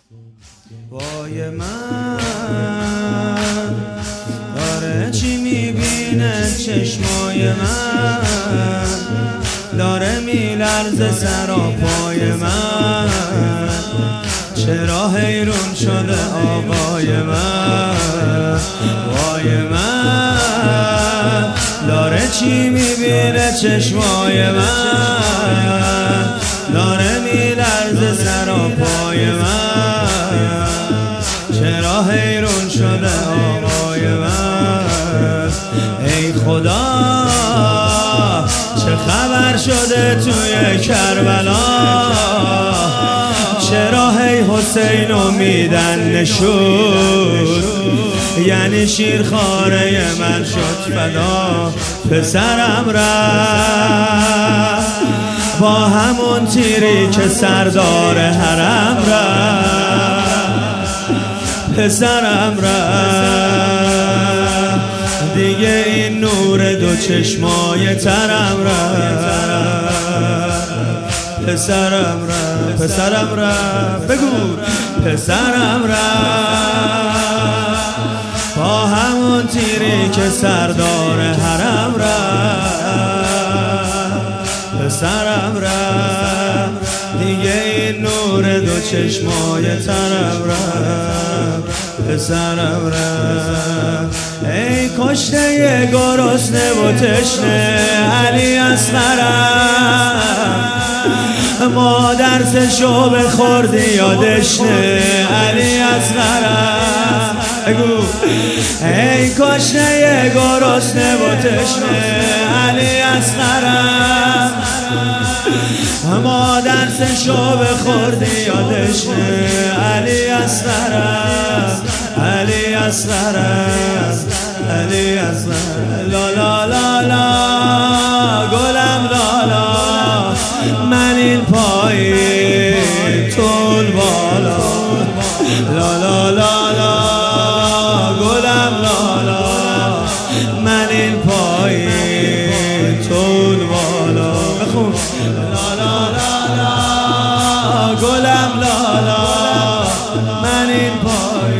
وای من داره چی میبینه چشمای من، داره میلرزه سراپای من، چرا حیرون شده آقای من. وای من داره چی میبینه چشمای من، داره میلرزه سراپای من، چرا حیرون شده آقای من. ای خدا چه خبر شده توی کربلا، چرا هی حسینو میدن نشون، یعنی شیرخواره من شد فدا. پسرم رفت با همون تیری که سردار حرم رفت، پسرم رفت دیگه این نور دو چشمای ترم رفت، پسرم رفت، پسرم رفت، بگو پسرم رفت با همون تیری که سردار حرم رفت، پسرم رفت دیگه این نور دو چشمای ترم رفت، پسرم رفت. ای کشته گرسنه و تشنه علی اصغرم، مادر سشو بخوردی یادشنه علی اصغرم. ای کشته گرسنه و تشنه علی اصغرم، مادر سشو بخوردی یادشنه علی اصغرم، علی اصغرم، علی اصغرم. لا لا لا لا گلم لالا، من این پایین تون بالا. لا لا لا لا گلم لالا، من این پایین تون بالا. بخون لا لا لا لا گلم لالا، من این پایین.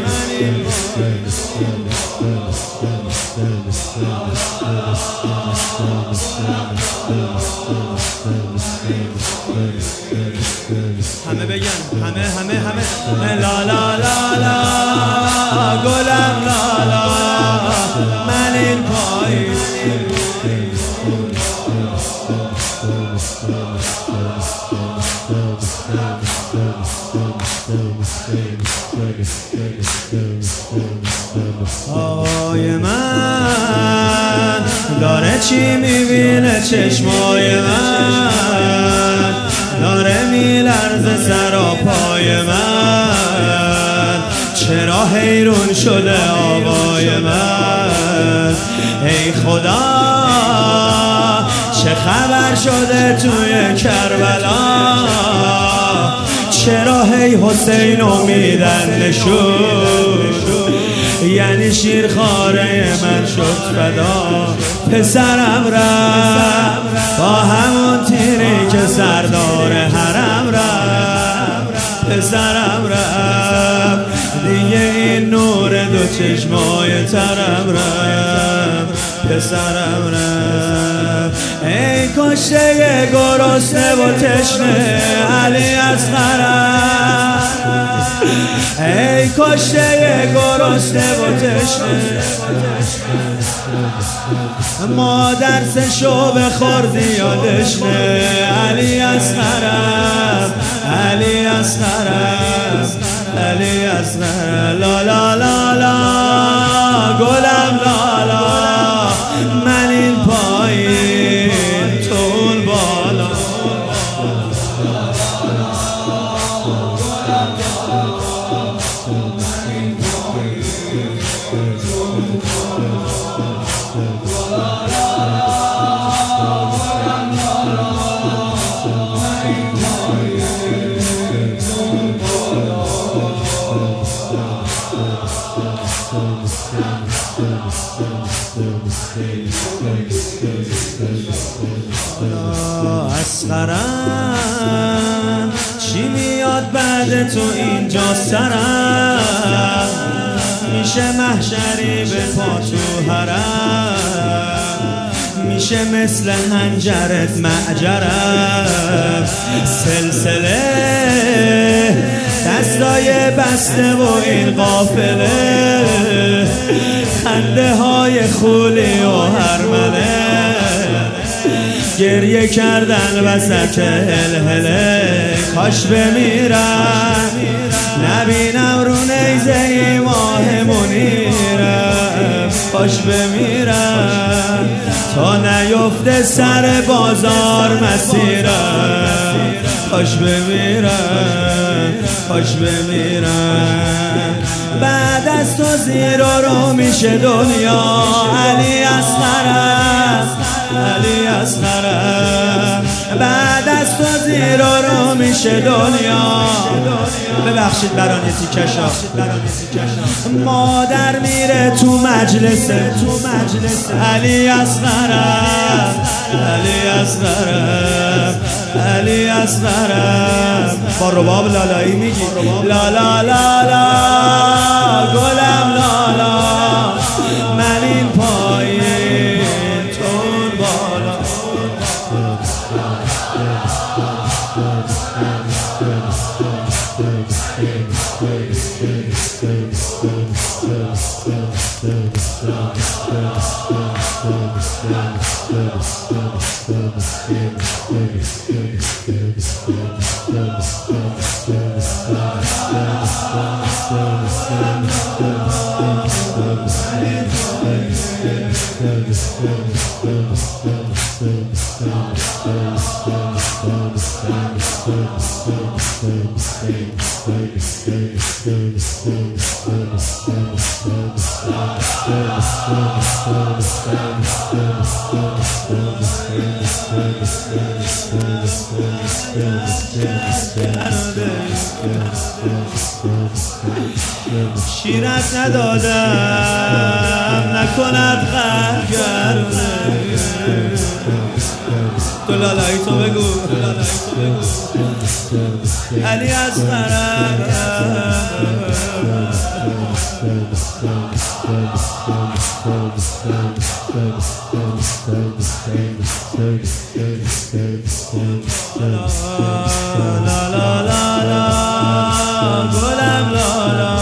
همه بگن، همه لا لا لا لا گلم لالا، من این پایین. آقای من داره چی میبینه چشمای من، داره میلرزه سراپای من، چرا حیرون شده آقای من. ای خدا چه خبر شده توی کربلا، چرا هی حسینو میدن نشون، یعنی شیرخواره من شد فدا. پسرم رفت با همون تیری که سردار حرم رفت، پسرم رفت دیگه این نور دو چشمای ترم رفت، پسرم رفت. ای کشته گرسنه و تشنه علی اصغرم، ای کشته گرسنه و تشنه، مادر سشو بخوردی یادشنه علی اصغرم، علی اصغرم، علی اصغرم. لا لا لا لا گلم لالا، من این پایین تون بالا. اصغرم چی میاد بعد تو اینجا سرم میشه محشری به پا تو حرم میشه مثل حنجرت معجرم سلسله دستای بسته و این قافله خنده های خولی و هرمله گریه کردن وسط هلهله کاش بمیرم نبینم رو نیزه ماه منیرم کاش بمیرم تا نیفته سر بازار مسیرم کاش بمیرم کاش بمیرم بعد از تو زیر و رو میشه دنیا علی اصغرم علی اصغرم بعد از تو زیر و رو میشه دنیا ببخشید بران یه تیکشا مادر میره تو مجلس علی اصغرم علی اصغرم علی اصغرم با رباب لالایی میگی لا لا لا لا گلم لالا من این پایین تون بالا شیرت ندادم نکند قهر گرونه تو لالایی تو بگو علی اصغرم لا لا لا لا گلم لالا